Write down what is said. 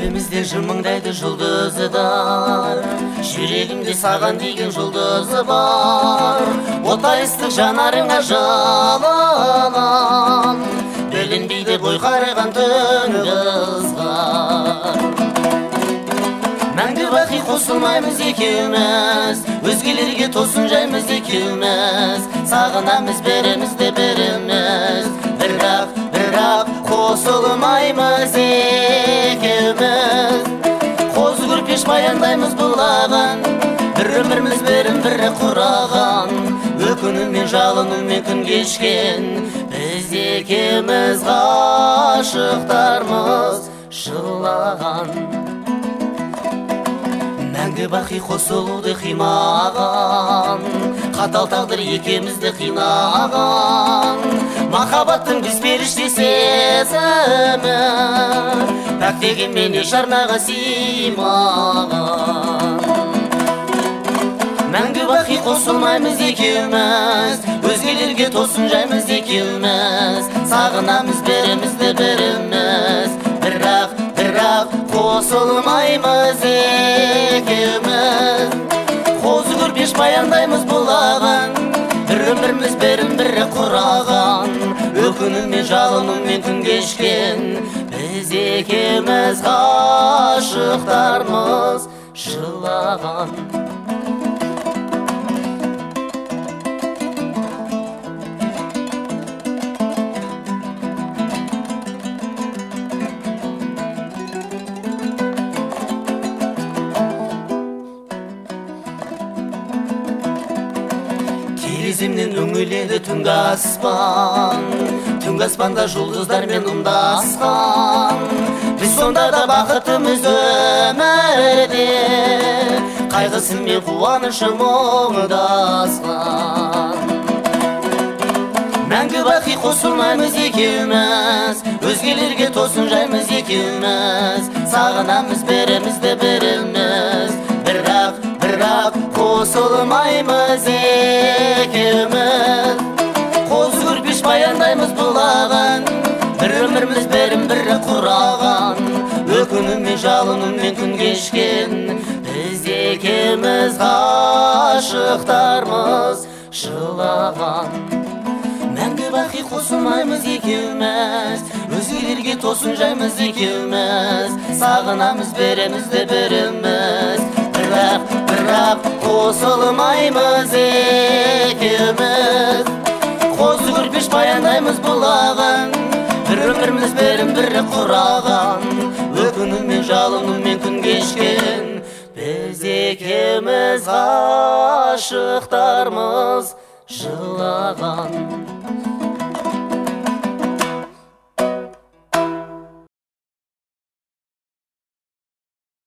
Көзімізде жымыңдайды жұлдыздар, жүрегімде саған деген жұлдызы бар. Отайыстық жанарыңа жалынам, білінбейді бой қараған түнгі ызғар. Мәңгі бақи қосылмаймыз екеуміз, өзгелерге тосын жаймыз екеуміз. Сағынамыз бірімізді біріміз, бірақ қосылмаймыз екеуміз. Қозы көрпеш баяндаймыз бұлаған, бір өміріміз бірін-бірі құраған. Өкінумен жалынумен күн кешкен, біз екеуміз ғашықтармыз жылаған. Мәңгі бақи қосылуды қимаған, қатал тағдыр екемізді қинаған. Махаббаттың біз періште сезімі, пәк дегенмен еш арнаға сыймаған. Мәңгі бақи қосылмаймыз екеуміз, өзгелерге тосын жаймыз екеуміз. Сағынамыз бірімізді біріміз, бірақ қосылмаймыз екеуміз. Қозы көрпеш баяндаймыз бұлаған, бір өміріміз бірін-бірі құраған. Өкінумен жалынумен күн кешкен, біз екеуміз ғашықтармыз жылаған. Тереземнен үңіледі түнгі аспан, түнгі аспанда жұлдыздармен ұндасқан. Біз сонда да бақытымыз өмірде, қайғысы мен қуанышы мұңдасқан. Мәңгі бақи қосылмаймыз екеуміз, өзгелерге тосын жаймыз екеуміз. Сағынамыз бірімізді біріміз, бірақ қосылмаймыз екеуміз. Қозы көрпеш баяндаймыз бұлаған, бір өміріміз бірін-бірі құраған. Өкінумен жалынумен күн кешкен, біз екеуміз ғашықтармыз жылаған. Мәңгі бақи қосылмаймыз екеуміз, өзгелерге тосын жаймыз екеуміз. Сағынамыз бірімізді біріміз, бірақ қосылмаймыз екеуміз. Қозы көрпеш баяндаймыз бұлаған, бір өміріміз бірін-бірі құраған. Өкінумен жалынумен күн кешкен, біз екеуміз ғашықтармыз жылаған.